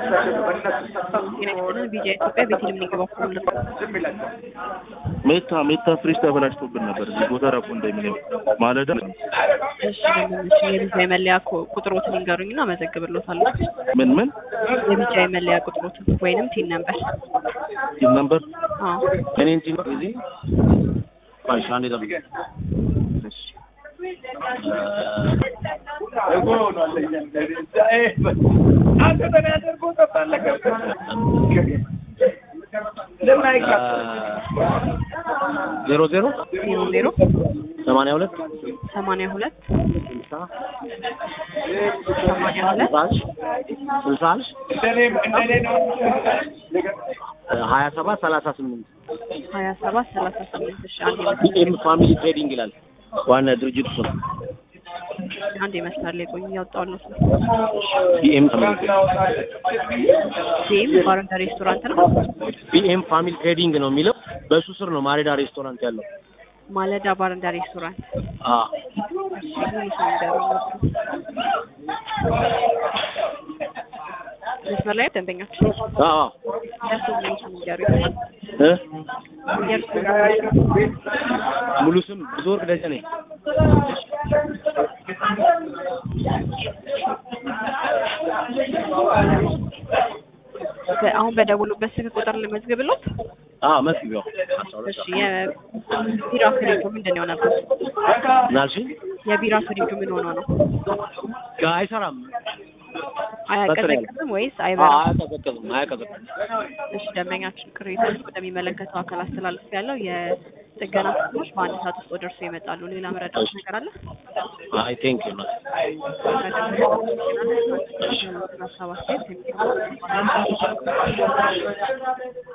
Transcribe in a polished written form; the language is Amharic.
ቢጃ ኢትዮጵያ ቤት የሚገባው ሜታ ፍሪጅ ተበላሽቶብን ነበር ጎተራ ኮንዶሚኒየም ማለዳ እሺ የቢጃ መለያ ቁጥሮትን ይንገሩኝና መዘግብልዎታለሁ ምን የቢጃ መለያ ቁጥሮትን ወይንም ቲን ነምበር አዎ እኔ እንጂ እዚህ ባሻኔ ደም እሺ አንተ ተናገር ቆጣ ታለከ ዜሮ 82 እሺ አንዴ ፋሚሊ ትሬዲንግ ይላል ዋና ድርጅቱ ነው አንዴ መስመር ላይ ቆይ ያወጣው ነው ቢኤም ባርና ሬስቶራንት ነው ቢኤም ፋሚሊ ትሬዲንግ ነው የሚለው በሱ ስር ነው ማለዳ ሬስቶራንት ያለው ማለዳ ባርና ሬስቶራንት መስመር ላይ ደንበኛችሁ ሙሉ ስም ብዙወርቅ ደጀኔ አሁን በደውሉበት ስልክ ቁጥር ልመዝግብልዎት መስጊያው እሺ የቢራ ፍሪጁ ምንድነው ነበር ናልሽ የቢራ ፍሪጁ ምን ሆኖ ነው አይሰራም አያቀዘቅዝም ወይስ አይበራም አያቀዘቅዝም እሺ ደንበኛችን ቅሬታውን ወደሚመለከተው አካል አስተላልፍ ያለው የጥገና ክፍሎች በአንድ ሰዓት ውስጥ ደርሶ ይመጣሉ ሌላ መረዳት ነገር አለ አይ ቴንክ ዩ